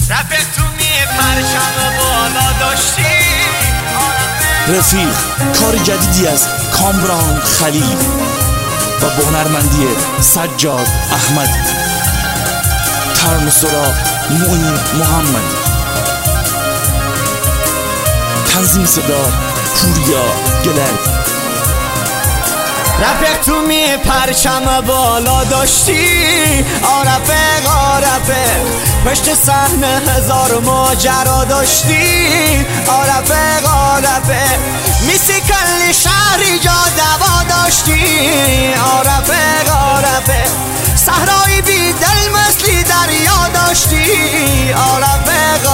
رفیق تو پرچم بالا داشتی. رفیق کار جدیدی از کامران خلیل و با هنرمندی سجاد احمد، ترانه‌سرا معین محمد، تنظیم صدا پوریا گلر. رفیق تو پرچم بالا داشتی. رفیق پشت صحنه هزار ماجرا داشتی. رفیق میسی کل شهری جا دوا داشتی. رفیق صحرایی بی دل مثلی دریا داشتی. رفیق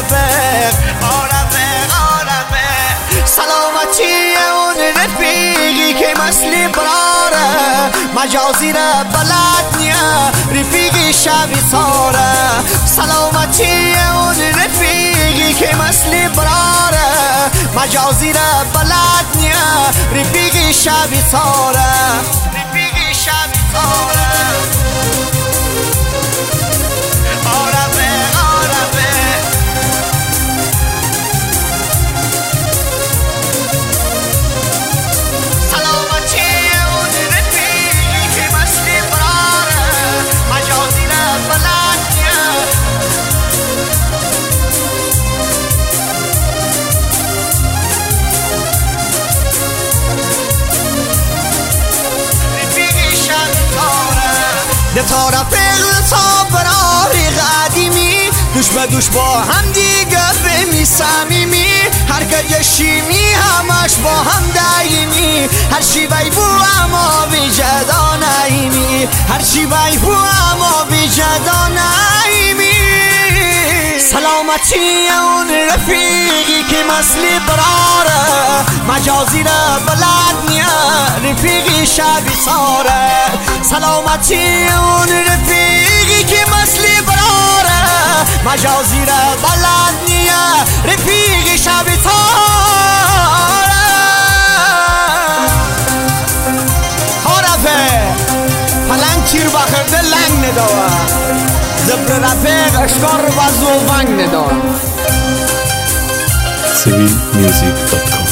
سلامتی اون رفیقی که مثلی براره، مجازی را بلد نیا رفیقی شبی ساره. سلامتی اون رفیقی که مثلی براره، مجازی را بلد نیا رفیقی شبی ساره. رفیقی شبی ساره. تا رفیق تا برای قدیمی، دوش به دوش با هم دیگه بمی صمیمی. هر که شیمی همش با هم دایمی، هر چی بی بو اما بی جدا نایمی. هر چی بی بو اما بی جدا نایمی. سلامتی اون رفیقی که مثلی براره، مجازی را بلد نیا رفیقی شبی ساره. سلامتی اون رفیقی که مثلی براره، مجازی را بلد نیا رفیقی شبی ساره. رفیق پلنگ چیر بخرده لنگ ندوه، زبر رفیق اشکار و زوونگ ندوه. civilmusic.com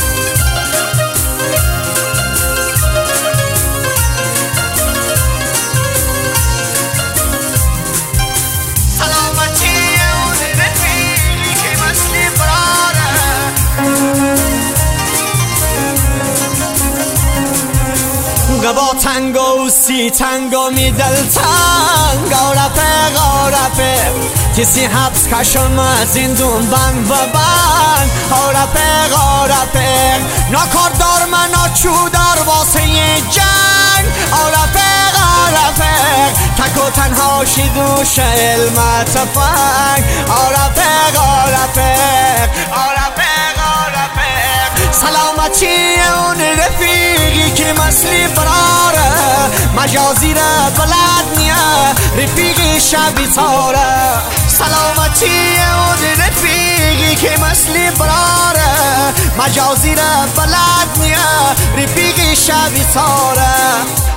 با تنگو و سی تنگو می دل تنگ. رفیق کسی حبس کشم از زندون بند و بند. رفیق ناکاردار من ناچودار واسه جنگ. رفیق تک و تنها شی دوش علم تفنگ. رفیق سلامتی اون رفیقی که مثلی براره، مجازی را بلد نیا رفیقی شبی ساره. سلامتی اون رفیقی که مثلی براره، مجازی را بلد نیا رفیقی شبی ساره.